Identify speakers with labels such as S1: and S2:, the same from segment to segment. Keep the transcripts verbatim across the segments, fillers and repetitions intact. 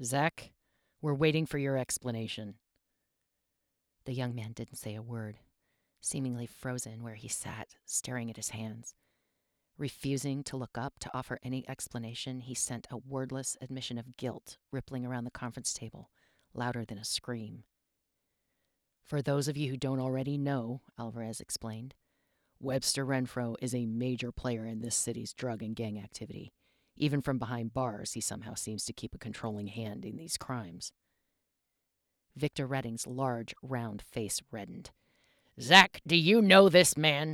S1: Zach, we're waiting for your explanation. The young man didn't say a word, seemingly frozen where he sat, staring at his hands. Refusing to look up to offer any explanation, he sent a wordless admission of guilt rippling around the conference table, louder than a scream. For those of you who don't already know, Alvarez explained, Webster Renfro is a major player in this city's drug and gang activity. Even from behind bars, he somehow seems to keep a controlling hand in these crimes. Victor Redding's large, round face reddened. Zach, do you know this man?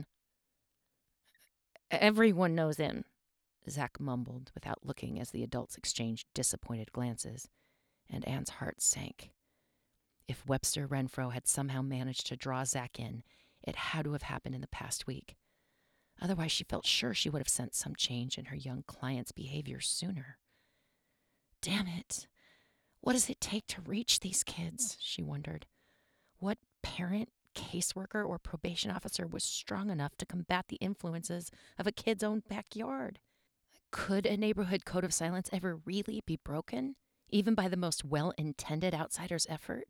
S1: Everyone knows him, Zach mumbled without looking as the adults exchanged disappointed glances, and Anne's heart sank. If Webster Renfro had somehow managed to draw Zach in, it had to have happened in the past week. Otherwise, she felt sure she would have sensed some change in her young client's behavior sooner. Damn it. What does it take to reach these kids? She wondered. What parent, caseworker, or probation officer was strong enough to combat the influences of a kid's own backyard? Could a neighborhood code of silence ever really be broken, even by the most well-intended outsider's effort?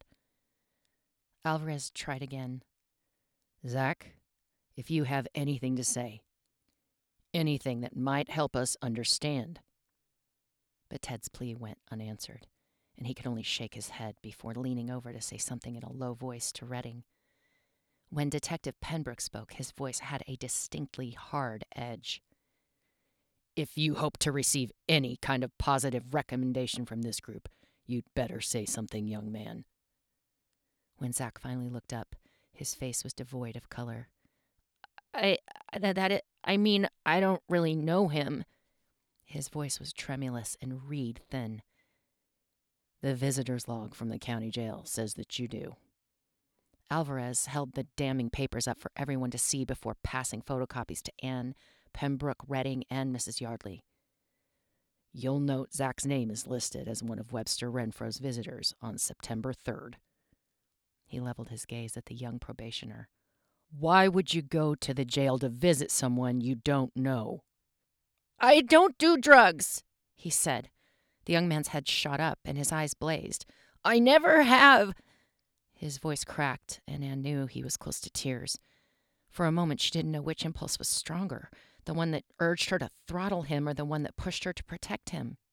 S1: Alvarez tried again. Zach, if you have anything to say, anything that might help us understand. But Ted's plea went unanswered, and he could only shake his head before leaning over to say something in a low voice to Redding. When Detective Pembroke spoke, his voice had a distinctly hard edge. If you hope to receive any kind of positive recommendation from this group, you'd better say something, young man. When Zach finally looked up, his face was devoid of color. I, that, that, I mean, I don't really know him. His voice was tremulous and reed thin. The visitor's log from the county jail says that you do. Alvarez held the damning papers up for everyone to see before passing photocopies to Anne, Pembroke, Redding, and Missus Yardley. You'll note Zach's name is listed as one of Webster Renfro's visitors on September third. He leveled his gaze at the young probationer. Why would you go to the jail to visit someone you don't know? I don't do drugs, he said. The young man's head shot up and his eyes blazed. I never have. His voice cracked, and Anne knew he was close to tears. For a moment, she didn't know which impulse was stronger, the one that urged her to throttle him or the one that pushed her to protect him.